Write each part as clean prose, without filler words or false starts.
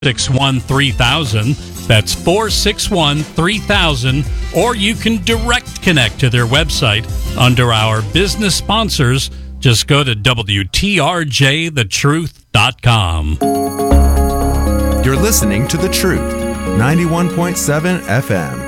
461-3000. That's 461-3000. Or you can direct connect to their website under our business sponsors. Just go to WTRJTheTruth.com. You're listening to The Truth, 91.7 FM.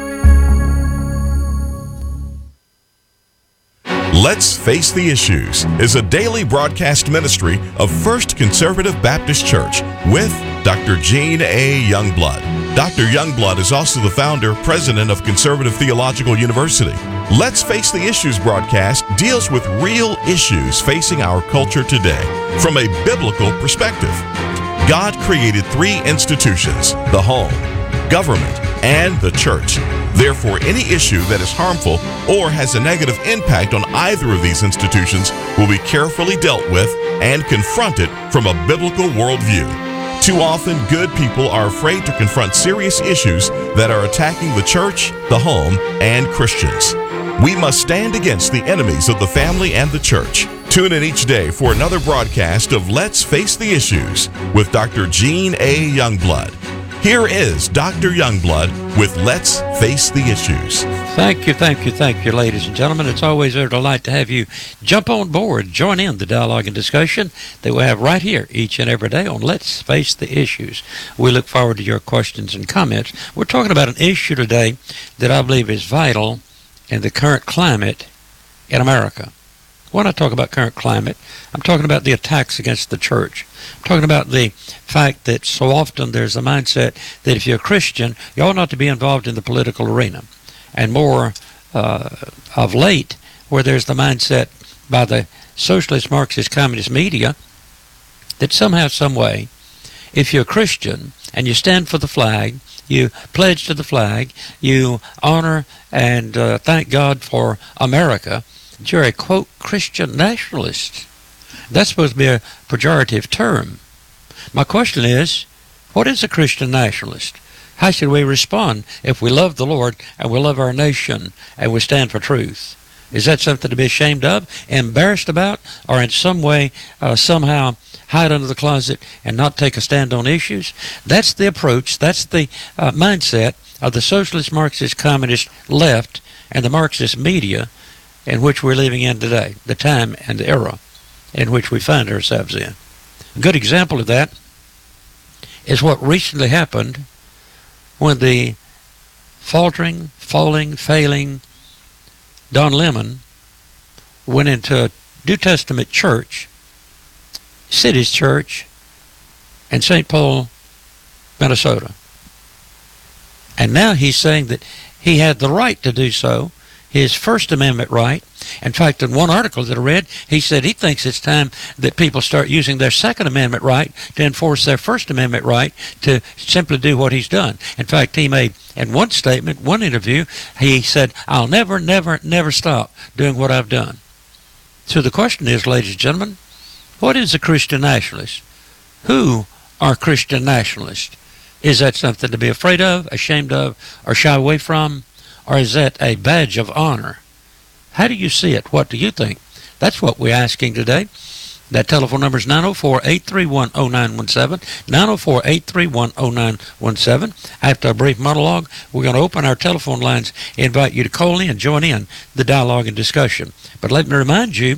Let's Face the Issues is a daily broadcast ministry of First Conservative Baptist Church with Dr. Gene A. Youngblood. Dr. Youngblood is also the founder, president of Conservative Theological University. Let's Face the Issues broadcast deals with real issues facing our culture today from a biblical perspective. God created three institutions: the home, government, and the church. Therefore, any issue that is harmful or has a negative impact on either of these institutions will be carefully dealt with and confronted from a biblical worldview. Too often, good people are afraid to confront serious issues that are attacking the church, the home, and Christians. We must stand against the enemies of the family and the church. Tune in each day for another broadcast of Let's Face the Issues with Dr. Gene A. Youngblood. Here is Dr. Youngblood with Let's Face the Issues. Thank you, ladies and gentlemen. It's always a delight to have you jump on board, join in the dialogue and discussion that we have right here each and every day on Let's Face the Issues. We look forward to your questions and comments. We're talking about an issue today that I believe is vital in the current climate in America. When I talk about current climate, I'm talking about the attacks against the church. I'm talking about the fact that so often there's a mindset that if you're a Christian, you ought not to be involved in the political arena. And more of late, where there's the mindset by the socialist, Marxist, communist media that somehow, some way, if you're a Christian and you stand for the flag, you pledge to the flag, you honor and thank God for America, you're a, quote, Christian nationalist. That's supposed to be a pejorative term. My question is, what is a Christian nationalist? How should we respond if we love the Lord and we love our nation and we stand for truth? Is that something to be ashamed of, embarrassed about, or in some way, somehow hide under the closet and not take a stand on issues? That's the approach, that's the mindset of the socialist, Marxist, communist left and the Marxist media in which we're living in today, the time and the era in which we find ourselves in. A good example of that is what recently happened when the failing Don Lemon went into a New Testament church, Cities Church, in St. Paul, Minnesota. And now he's saying that he had the right to do so, his First Amendment right. In fact, in one article that I read, he said he thinks it's time that people start using their Second Amendment right to enforce their First Amendment right to simply do what he's done. In fact, he made, in one statement, one interview, he said, I'll never, never, never stop doing what I've done. So the question is, ladies and gentlemen, what is a Christian nationalist? Who are Christian nationalists? Is that something to be afraid of, ashamed of, or shy away from? Or is that a badge of honor? How do you see it? What do you think? That's what we're asking today. That telephone number is 904-831-0917, 904-831-0917. After a brief monologue, we're going to open our telephone lines, invite you to call in and join in the dialogue and discussion. But let me remind you,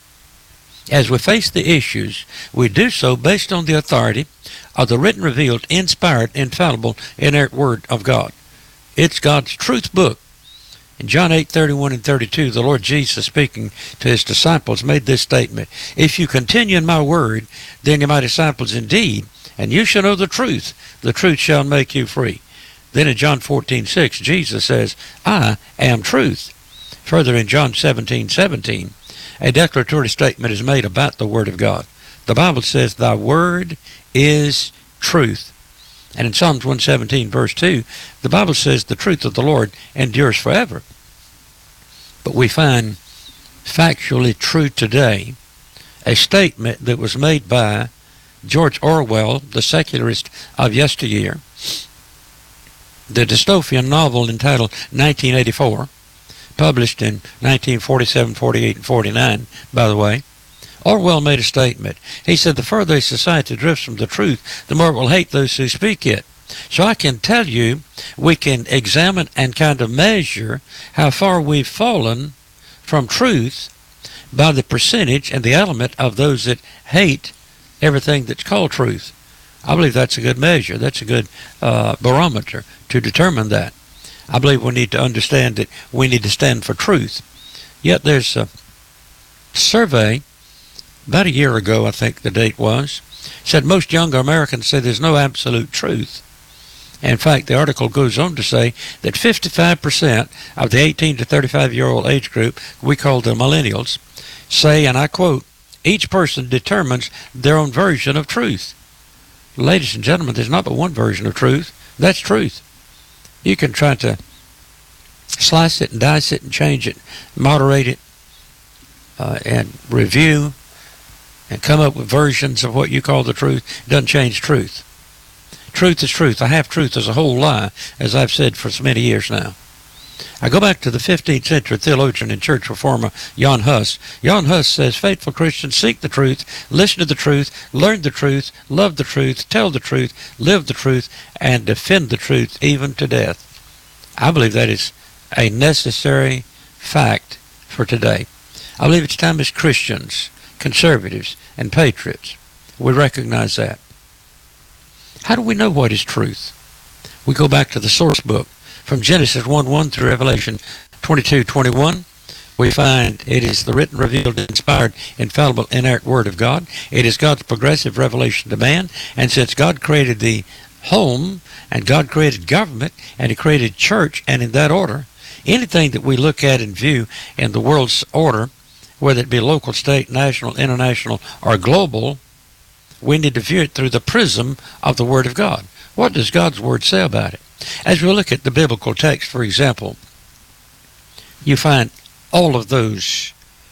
as we face the issues, we do so based on the authority of the written, revealed, inspired, infallible, inerrant Word of God. It's God's truth book. In John 8:31 and 32, the Lord Jesus, speaking to his disciples, made this statement: if you continue in my word, then you're my disciples indeed, and you shall know the truth shall make you free. Then in John 14:6, Jesus says, I am truth. Further in John 17:17, a declaratory statement is made about the Word of God. The Bible says, thy word is truth. And in Psalms 117, verse 2, the Bible says the truth of the Lord endures forever. But we find factually true today a statement that was made by George Orwell, the secularist of yesteryear. The dystopian novel entitled 1984, published in 1947, 48, and 49, by the way. Orwell made a statement. He said, the further a society drifts from the truth, the more it will hate those who speak it. So I can tell you, we can examine and kind of measure how far we've fallen from truth by the percentage and the element of those that hate everything that's called truth. I believe that's a good measure. That's a good barometer to determine that. I believe we need to understand that we need to stand for truth. Yet there's a survey, about a year ago I think the date was, said most younger Americans say there's no absolute truth. In fact, the article goes on to say that 55% of the 18 to 35-year-old age group, we call the millennials, say, and I quote, each person determines their own version of truth. Ladies and gentlemen, there's not but one version of truth. That's truth. You can try to slice it and dice it and change it, moderate it, and review and come up with versions of what you call the truth. It doesn't change truth. Truth is truth. A half-truth is a whole lie, as I've said for so many years now. I go back to the 15th century theologian and church reformer Jan Hus. Jan Hus says, faithful Christians seek the truth, listen to the truth, learn the truth, love the truth, tell the truth, live the truth, and defend the truth even to death. I believe that is a necessary fact for today. I believe it's time as Christians, conservatives, and patriots, we recognize that. How do we know what is truth? We go back to the source book. From Genesis 1:1 through Revelation 22:21, we find it is the written, revealed, inspired, infallible, inerrant Word of God. It is God's progressive revelation to man. And since God created the home, and God created government, and He created church, and in that order, anything that we look at and view in the world's order, whether it be local, state, national, international, or global, we need to view it through the prism of the Word of God. What does God's Word say about it? As we look at the biblical text, for example, you find all of those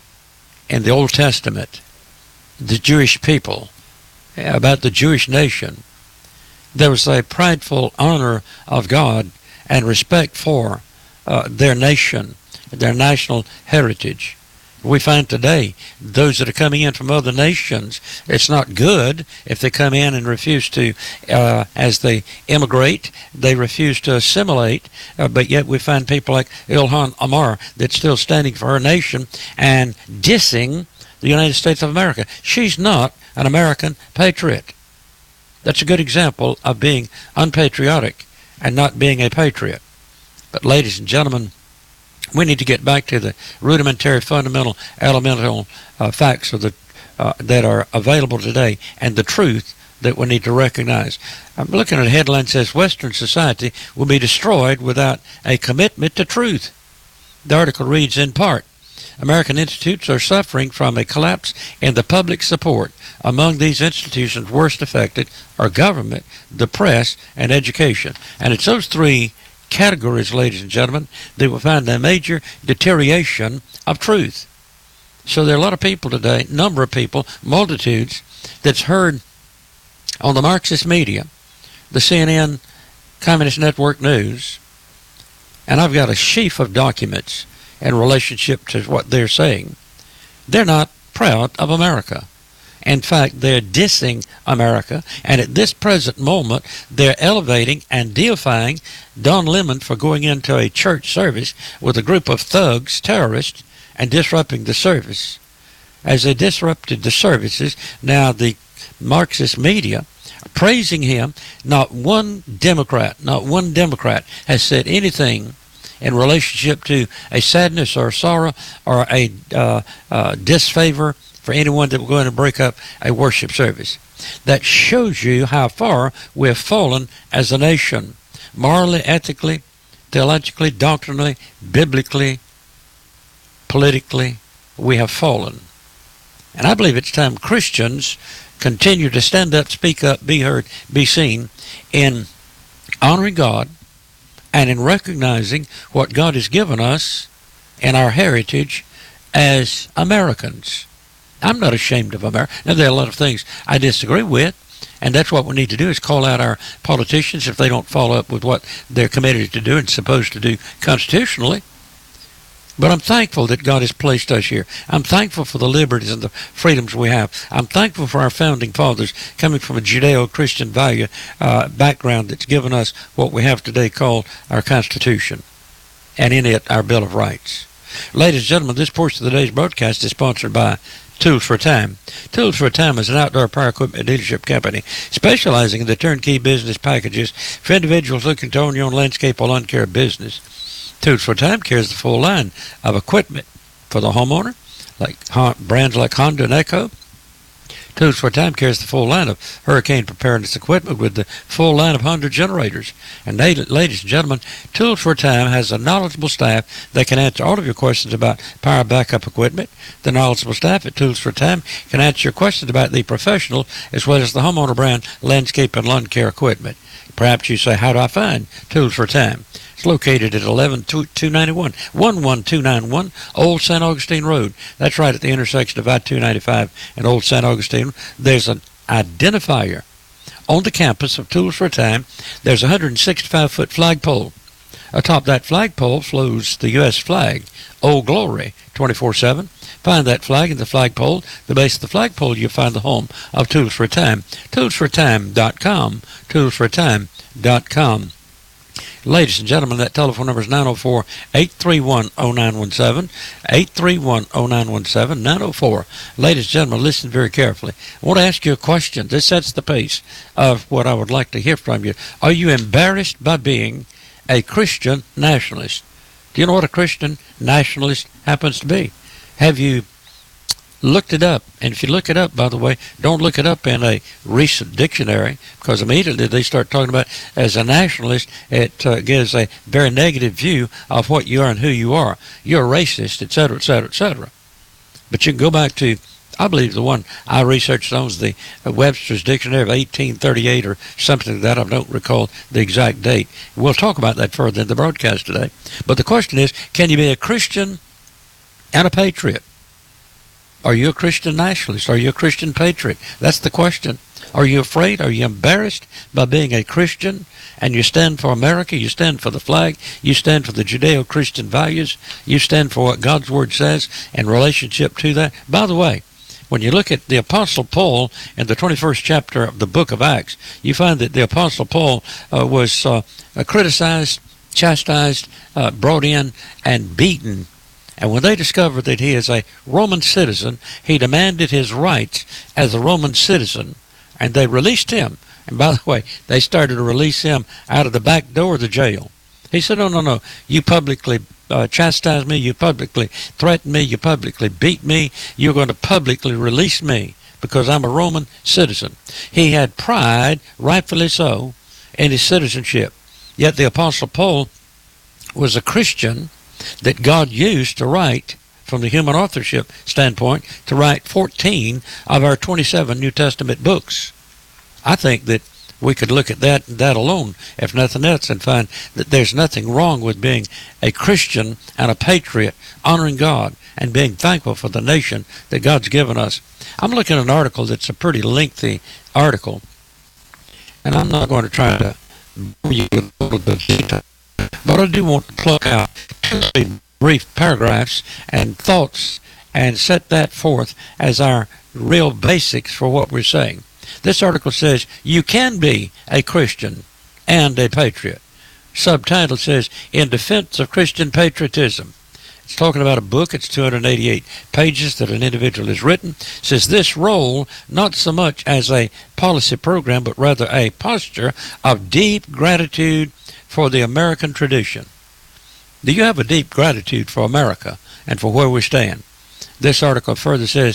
in the Old Testament, the Jewish people, about the Jewish nation. There was a prideful honor of God and respect for their nation, their national heritage. We find today those that are coming in from other nations, it's not good if they come in and refuse to, as they immigrate, they refuse to assimilate, but yet we find people like Ilhan Omar that's still standing for her nation and dissing the United States of America. She's not an American patriot. That's a good example of being unpatriotic and not being a patriot. But ladies and gentlemen, we need to get back to the rudimentary, fundamental, elemental facts of that are available today and the truth that we need to recognize. I'm looking at a headline that says, Western society will be destroyed without a commitment to truth. The article reads in part, American institutes are suffering from a collapse in the public support. Among these institutions worst affected are government, the press, and education. And it's those three categories, ladies and gentlemen, that will find a major deterioration of truth. So there are a lot of people today, number of people, multitudes, that's heard on the Marxist media, the CNN, Communist Network News, and I've got a sheaf of documents in relationship to what they're saying. They're not proud of America. In fact, they're dissing America, and at this present moment, they're elevating and deifying Don Lemon for going into a church service with a group of thugs, terrorists, and disrupting the service. As they disrupted the services, now the Marxist media praising him. Not one Democrat has said anything in relationship to a sadness or sorrow or a disfavor for anyone that will go in and break up a worship service. That shows you how far we have fallen as a nation, morally, ethically, theologically, doctrinally, biblically, politically. We have fallen. And I believe it's time Christians continue to stand up, speak up, be heard, be seen in honoring God and in recognizing what God has given us in our heritage as Americans. I'm not ashamed of America. Now, there are a lot of things I disagree with, and that's what we need to do is call out our politicians if they don't follow up with what they're committed to do and supposed to do constitutionally. But I'm thankful that God has placed us here. I'm thankful for the liberties and the freedoms we have. I'm thankful for our founding fathers coming from a Judeo-Christian value background that's given us what we have today called our Constitution, and in it our Bill of Rights. Ladies and gentlemen, this portion of today's broadcast is sponsored by Tools for a Time. Tools for a Time is an outdoor power equipment dealership company specializing in the turnkey business packages for individuals looking to own your own landscape or lawn care business. Tools for a Time carries the full line of equipment for the homeowner, like brands like Honda and Echo. Tools for a Time carries the full line of hurricane preparedness equipment with the full line of Honda generators. And ladies and gentlemen, Tools for a Time has a knowledgeable staff that can answer all of your questions about power backup equipment. The knowledgeable staff at Tools for a Time can answer your questions about the professional as well as the homeowner brand landscape and lawn care equipment. Perhaps you say, how do I find Tools for a Time? It's located at 11291 Old St. Augustine Road. That's right at the intersection of I-295 and Old St. Augustine. There's an identifier on the campus of Tools for a Time. There's a 165-foot flagpole. Atop that flagpole flows the U.S. flag, Old Glory, 24/7. Find that flag in the flagpole. The base of the flagpole, you'll find the home of Tools for a Time. ToolsForATime.com. ToolsForATime.com. Ladies and gentlemen, that telephone number is 904-831-0917, 831-0917, 904. Ladies and gentlemen, listen very carefully. I want to ask you a question. This sets the pace of what I would like to hear from you. Are you embarrassed by being a Christian nationalist? Do you know what a Christian nationalist happens to be? Have you looked it up? And if you look it up, by the way, don't look it up in a recent dictionary, because immediately they start talking about, as a nationalist, it gives a very negative view of what you are and who you are. You're a racist, etc., etc., etc. But you can go back to, I believe the one I researched on was the Webster's Dictionary of 1838 or something like that. I don't recall the exact date. We'll talk about that further in the broadcast today. But the question is, can you be a Christian and a patriot? Are you a Christian nationalist? Are you a Christian patriot? That's the question. Are you afraid? Are you embarrassed by being a Christian? And you stand for America, you stand for the flag, you stand for the Judeo-Christian values, you stand for what God's Word says in relationship to that. By the way, when you look at the Apostle Paul in the 21st chapter of the book of Acts, you find that the Apostle Paul was criticized, chastised, brought in, and beaten. And when they discovered that he is a Roman citizen, he demanded his rights as a Roman citizen, and they released him. And by the way, they started to release him out of the back door of the jail. He said, no, you publicly chastise me, you publicly threaten me, you publicly beat me, you're going to publicly release me because I'm a Roman citizen. He had pride, rightfully so, in his citizenship. Yet the Apostle Paul was a Christian that God used to write, from the human authorship standpoint, to write 14 of our 27 New Testament books. I think that we could look at that alone, if nothing else, and find that there's nothing wrong with being a Christian and a patriot, honoring God and being thankful for the nation that God's given us. I'm looking at an article that's a pretty lengthy article, and I'm not going to try to bore you with all of the detail, but I do want to pluck out two brief paragraphs and thoughts and set that forth as our real basics for what we're saying. This article says, you can be a Christian and a patriot. Subtitle says, In Defense of Christian Patriotism. It's talking about a book. It's 288 pages that an individual has written. It says, this role, not so much as a policy program, but rather a posture of deep gratitude for the American tradition. Do you have a deep gratitude for America and for where we stand? This article further says,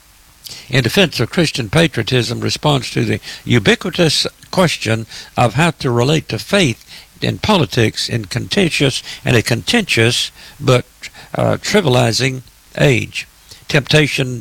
In Defense of Christian Patriotism responds to the ubiquitous question of how to relate to faith in politics in a contentious but trivializing age. Tempting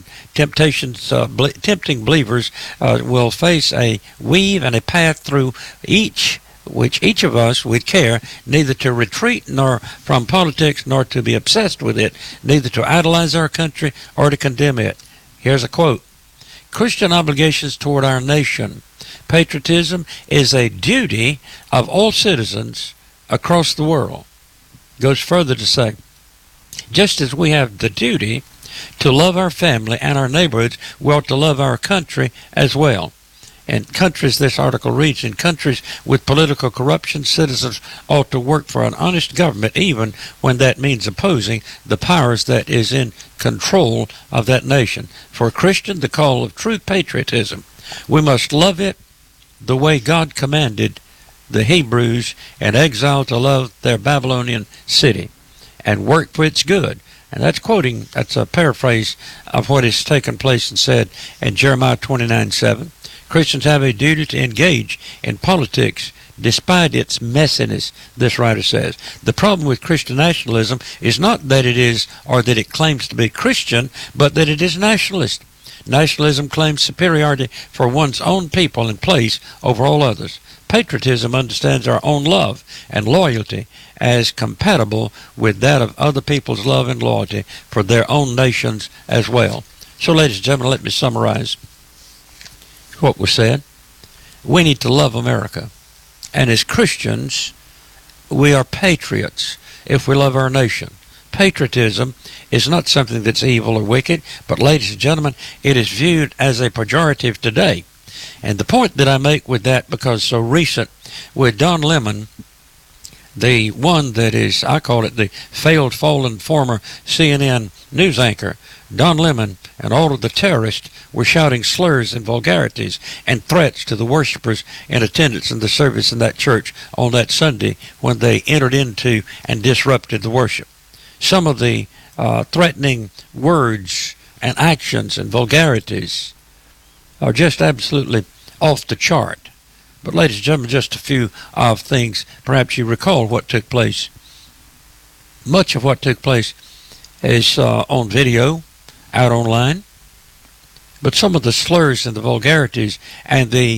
believers will face a weave and a path through which each of us would care neither to retreat nor from politics nor to be obsessed with it, neither to idolize our country or to condemn it. Here's a quote. Christian obligations toward our nation. Patriotism is a duty of all citizens across the world. Goes further to say, Just as we have the duty to love our family and our neighborhoods, we ought to love our country as well. And countries, this article reads, in countries with political corruption, citizens ought to work for an honest government, even when that means opposing the powers that is in control of that nation. For a Christian, the call of true patriotism, we must love it the way God commanded the Hebrews in exile to love their Babylonian city and work for its good. And that's a paraphrase of what has taken place and said in Jeremiah 29:7. Christians have a duty to engage in politics despite its messiness, this writer says. The problem with Christian nationalism is not that it is or that it claims to be Christian, but that it is nationalist. Nationalism claims superiority for one's own people and place over all others. Patriotism understands our own love and loyalty as compatible with that of other people's love and loyalty for their own nations as well. So, ladies and gentlemen, let me summarize what was said. We need to love America. And as Christians, we are patriots if we love our nation. Patriotism is not something that's evil or wicked, but, ladies and gentlemen, it is viewed as a pejorative today. And the point that I make with that, because so recent, with Don Lemon, the one that is, I call it the failed, fallen former CNN news anchor, Don Lemon and all of the terrorists were shouting slurs and vulgarities and threats to the worshipers in attendance in the service in that church on that Sunday when they entered into and disrupted the worship. Some of the threatening words and actions and vulgarities are just absolutely off the chart. But, ladies and gentlemen, just a few of things. Perhaps you recall what took place. Much of what took place is on video, out online. But some of the slurs and the vulgarities and the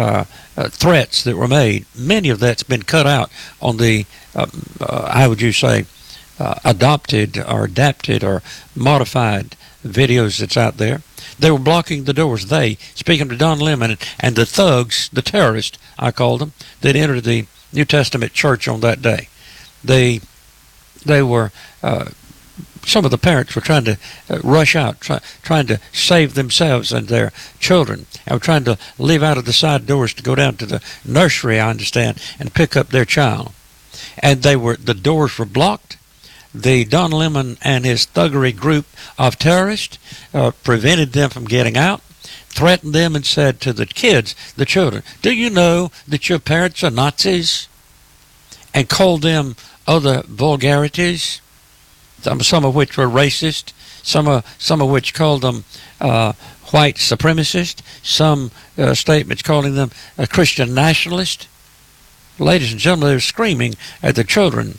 threats that were made, many of that's been cut out on the, how would you say, adopted or adapted or modified videos that's out there. They were blocking the doors. They, speaking to Don Lemon and the thugs, the terrorists, I called them, that entered the New Testament church on that day. They were, some of the parents were trying to rush out, trying to save themselves and their children, and were trying to leave out of the side doors to go down to the nursery, I understand, and pick up their child. And the doors were blocked. The Don Lemon and his thuggery group of terrorists prevented them from getting out, threatened them and said to the kids, the children, do you know that your parents are Nazis? And called them other vulgarities, some of which were racist, some of which called them white supremacist, some statements calling them a Christian nationalist. Ladies and gentlemen, they were screaming at the children.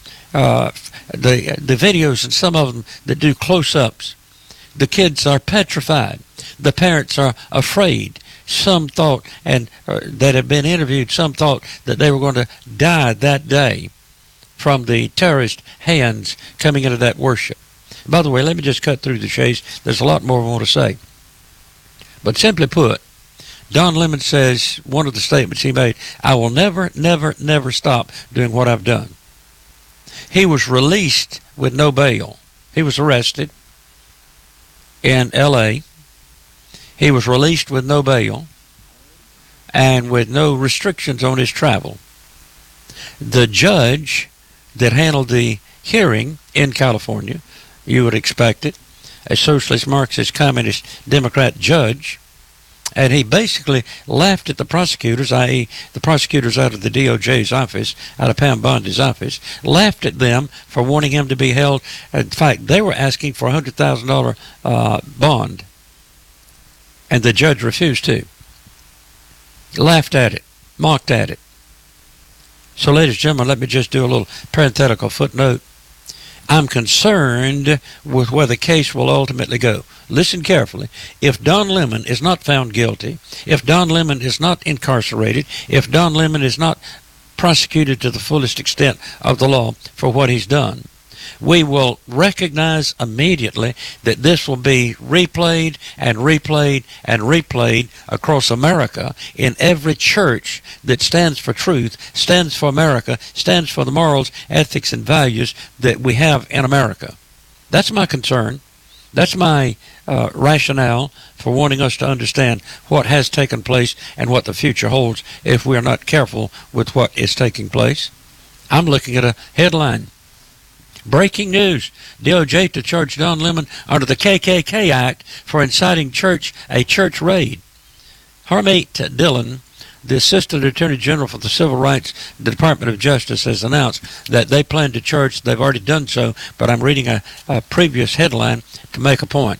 The videos and some of them that do close-ups, the kids are petrified. The parents are afraid. Some thought, and that have been interviewed, some thought that they were going to die that day from the terrorist hands coming into that worship. By the way, let me just cut through the chase. There's a lot more I want to say. But simply put, Don Lemon says, one of the statements he made, I will never, never, never stop doing what I've done. He was released with no bail. He was arrested in L.A. He was released with no bail and with no restrictions on his travel. The judge that handled the hearing in California, you would expect it, a socialist, Marxist, communist, Democrat judge, and he basically laughed at the prosecutors, i.e. the prosecutors out of the DOJ's office, out of Pam Bondi's office, laughed at them for wanting him to be held. In fact, they were asking for a $100,000 bond, and the judge refused to. Laughed at it, mocked at it. So, ladies and gentlemen, let me just do a little parenthetical footnote. I'm concerned with where the case will ultimately go. Listen carefully. If Don Lemon is not found guilty, if Don Lemon is not incarcerated, if Don Lemon is not prosecuted to the fullest extent of the law for what he's done, we will recognize immediately that this will be replayed and replayed and replayed across America in every church that stands for truth, stands for America, stands for the morals, ethics, and values that we have in America. That's my concern. That's my rationale for wanting us to understand what has taken place and what the future holds if we are not careful with what is taking place. I'm looking at a headline. Breaking news. DOJ to charge Don Lemon under the KKK Act for inciting a church raid. Harmeet Dillon, the Assistant Attorney General for the Civil Rights Department of Justice, has announced that they plan to charge, they've already done so, but I'm reading a previous headline to make a point.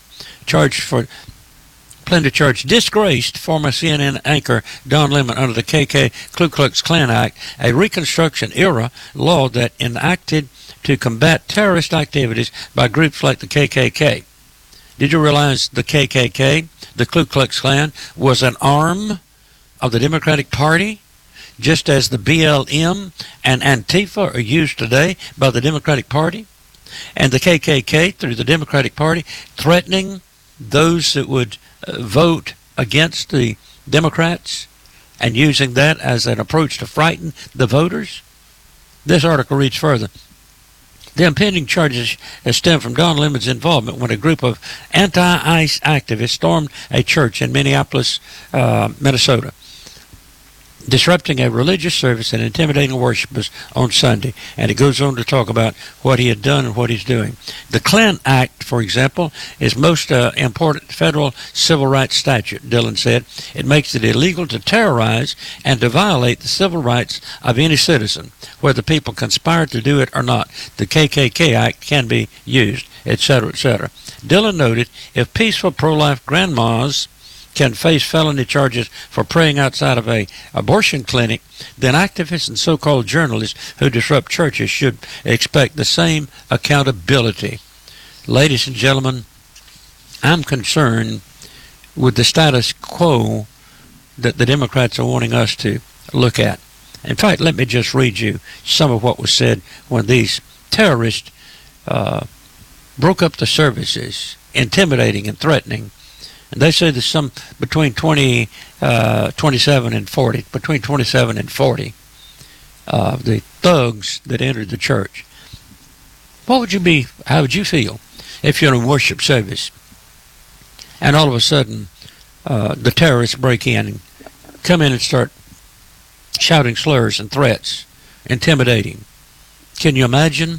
Plan to charge disgraced former CNN anchor Don Lemon under the Ku Klux Klan Act, a Reconstruction-era law that enacted to combat terrorist activities by groups like the KKK. Did you realize the KKK, the Ku Klux Klan, was an arm of the Democratic Party, just as the BLM and Antifa are used today by the Democratic Party? And the KKK, through the Democratic Party, threatening those that would vote against the Democrats and using that as an approach to frighten the voters? This article reads further. The impending charges stem from Don Lemon's involvement when a group of anti-ICE activists stormed a church in Minneapolis, Minnesota, disrupting a religious service and intimidating worshipers on Sunday. And it goes on to talk about what he had done and what he's doing. The Klan Act, for example, is most important federal civil rights statute, Dillon said. It makes it illegal to terrorize and to violate the civil rights of any citizen, whether people conspire to do it or not. The KKK Act can be used, etc., etc. Dillon noted, if peaceful pro-life grandmas can face felony charges for praying outside of a abortion clinic, then activists and so-called journalists who disrupt churches should expect the same accountability. Ladies and gentlemen, I'm concerned with the status quo that the Democrats are wanting us to look at. In fact, let me just read you some of what was said when these terrorists broke up the services, intimidating and threatening. And they say there's some between 27 and 40, between 27 and 40 the thugs that entered the church. How would you feel if you're in a worship service and all of a sudden the terrorists break in and come in and start shouting slurs and threats, intimidating? Can you imagine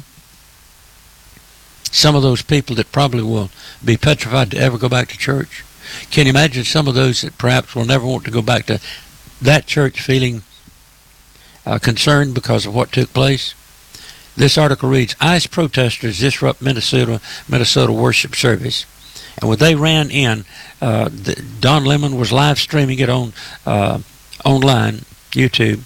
some of those people that probably will be petrified to ever go back to church? Can you imagine some of those that perhaps will never want to go back to that church feeling concerned because of what took place? This article reads, ICE protesters disrupt Minnesota worship service. And when they ran in, Don Lemon was live streaming it on online, YouTube.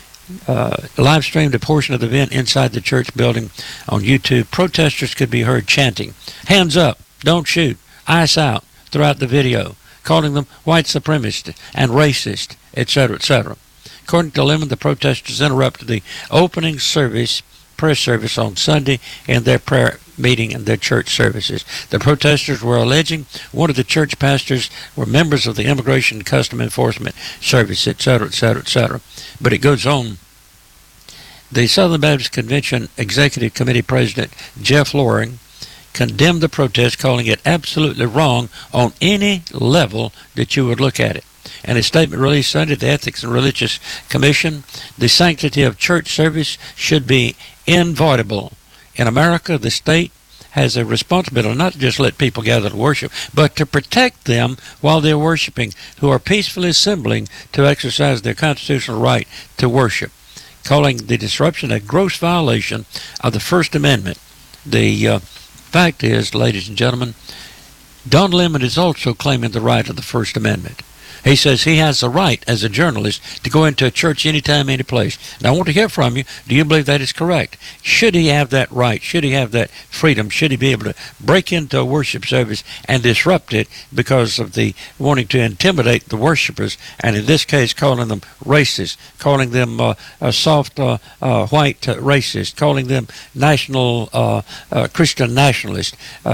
Live streamed a portion of the event inside the church building on YouTube. Protesters could be heard chanting, "Hands up, don't shoot, ICE out," throughout the video, calling them white supremacist and racist, etc., etc. According to Lemon, the protesters interrupted the opening prayer service on Sunday in their prayer meeting and their church services. The protesters were alleging one of the church pastors were members of the Immigration and Custom Enforcement Service, etc., etc., etc. But it goes on. The Southern Baptist Convention Executive Committee President Jeff Loring condemned the protest, calling it absolutely wrong on any level that you would look at it. In a statement released Sunday, the Ethics and Religious Commission, the sanctity of church service should be inviolable. In America, the state has a responsibility not to just let people gather to worship, but to protect them while they're worshiping, who are peacefully assembling to exercise their constitutional right to worship, calling the disruption a gross violation of the First Amendment. The fact is, ladies and gentlemen, Don Lemon is also claiming the right of the First Amendment. He says he has the right as a journalist to go into a church anytime, any place. Now, I want to hear from you. Do you believe that is correct? Should he have that right? Should he have that freedom? Should he be able to break into a worship service and disrupt it because of the wanting to intimidate the worshipers, and in this case calling them racist, calling them soft white racist, calling them national Christian nationalist,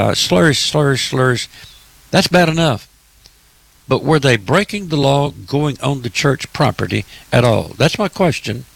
slurs. That's bad enough. But were they breaking the law going on the church property at all? That's my question.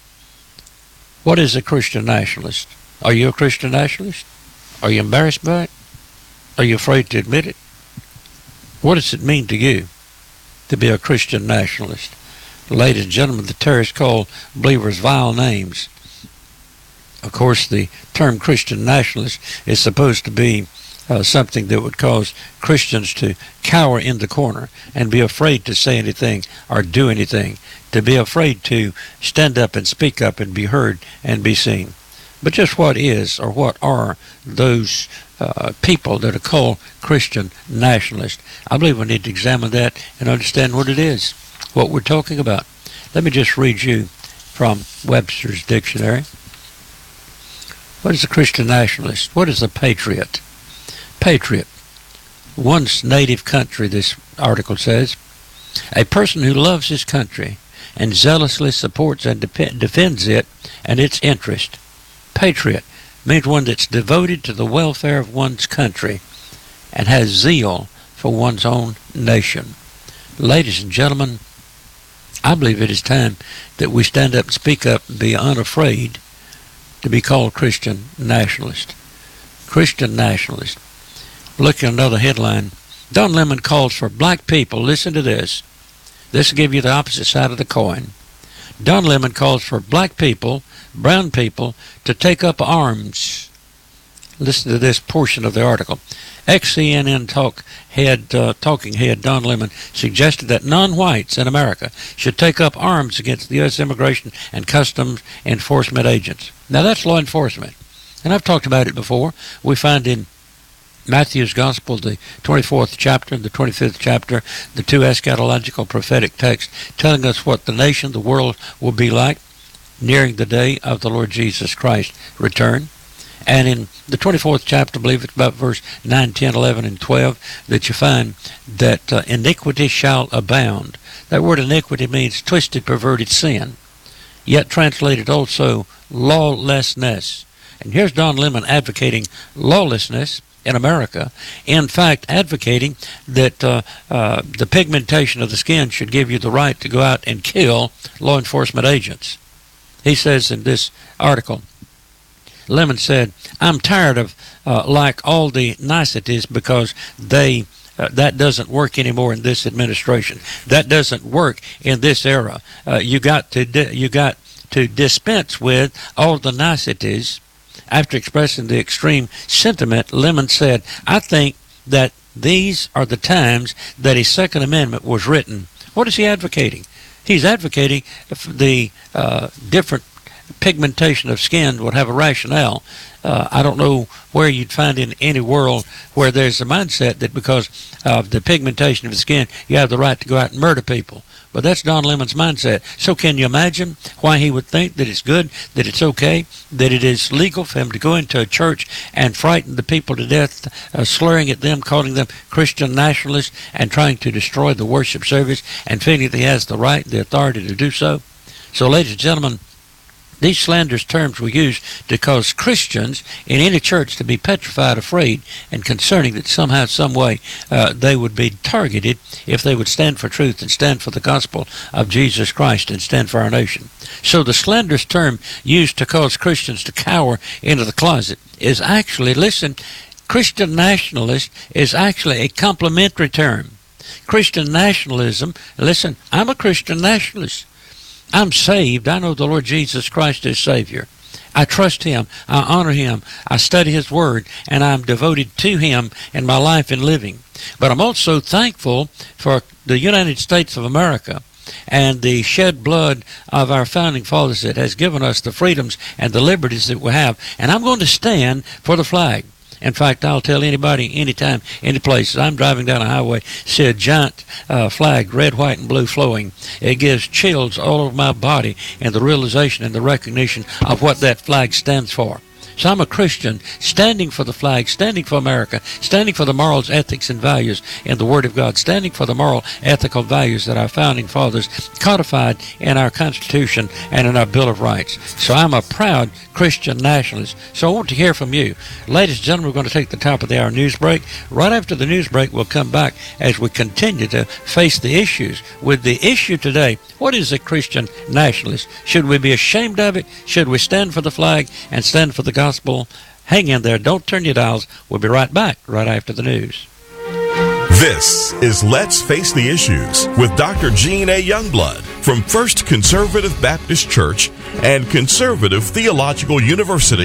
What is a Christian nationalist? Are you a Christian nationalist? Are you embarrassed by it? Are you afraid to admit it? What does it mean to you to be a Christian nationalist? Ladies and gentlemen, the terrorists call believers vile names. Of course, the term Christian nationalist is supposed to be something that would cause Christians to cower in the corner and be afraid to say anything or do anything, to be afraid to stand up and speak up and be heard and be seen. But just what is or what are those people that are called Christian nationalists? I believe we need to examine that and understand what it is, what we're talking about. Let me just read you from Webster's dictionary. What is a Christian nationalist? What is a patriot? Patriot, one's native country, this article says. A person who loves his country and zealously supports and defends it and its interest. Patriot means one that's devoted to the welfare of one's country and has zeal for one's own nation. Ladies and gentlemen, I believe it is time that we stand up and speak up and be unafraid to be called Christian nationalist. Christian nationalist. Look at another headline. Don Lemon calls for black people. Listen to this. This will give you the opposite side of the coin. Don Lemon calls for black people, brown people, to take up arms. Listen to this portion of the article. Ex-CNN talking head Don Lemon suggested that non-whites in America should take up arms against the U.S. Immigration and Customs Enforcement agents. Now that's law enforcement, and I've talked about it before. We find in Matthew's Gospel, the 24th chapter and the 25th chapter, the two eschatological prophetic texts telling us what the nation, the world will be like nearing the day of the Lord Jesus Christ's return. And in the 24th chapter, I believe it's about verse 9, 10, 11, and 12, that you find that iniquity shall abound. That word iniquity means twisted, perverted sin, yet translated also lawlessness. And here's Don Lemon advocating lawlessness in America, in fact advocating that the pigmentation of the skin should give you the right to go out and kill law enforcement agents. He says in this article, Lemon said, I'm tired of like all the niceties because that doesn't work anymore in this administration. That doesn't work in this era. You got to dispense with all the niceties. After expressing the extreme sentiment, Lemon said, I think that these are the times that his Second Amendment was written. What is he advocating? He's advocating the different pigmentation of skin would have a rationale. I don't know where you'd find in any world where there's a mindset that because of the pigmentation of the skin, you have the right to go out and murder people. But that's Don Lemon's mindset. So can you imagine why he would think that it's good, that it's okay, that it is legal for him to go into a church and frighten the people to death, slurring at them, calling them Christian nationalists, and trying to destroy the worship service, and feeling that he has the right, the authority to do so? So, ladies and gentlemen, these slanderous terms were used to cause Christians in any church to be petrified, afraid, and concerning that somehow, some way, they would be targeted if they would stand for truth and stand for the gospel of Jesus Christ and stand for our nation. So the slanderous term used to cause Christians to cower into the closet is actually, listen, Christian nationalist is actually a complimentary term. Christian nationalism, listen, I'm a Christian nationalist. I'm saved. I know the Lord Jesus Christ is Savior. I trust Him. I honor Him. I study His Word, and I'm devoted to Him in my life and living. But I'm also thankful for the United States of America and the shed blood of our founding fathers that has given us the freedoms and the liberties that we have. And I'm going to stand for the flag. In fact, I'll tell anybody, anytime, any place, I'm driving down a highway, see a giant flag, red, white, and blue flowing. It gives chills all over my body and the realization and the recognition of what that flag stands for. So I'm a Christian standing for the flag, standing for America, standing for the morals, ethics, and values in the Word of God, standing for the moral, ethical values that our founding fathers codified in our Constitution and in our Bill of Rights. So I'm a proud Christian nationalist. So I want to hear from you. Ladies and gentlemen, we're going to take the top of the hour news break. Right after the news break, we'll come back as we continue to face the issues. With the issue today, what is a Christian nationalist? Should we be ashamed of it? Should we stand for the flag and stand for the gospel gospel. Hang in there. Don't turn your dials. We'll be right back right after the news. This is Let's Face the Issues with Dr. Gene A. Youngblood from First Conservative Baptist Church and Conservative Theological University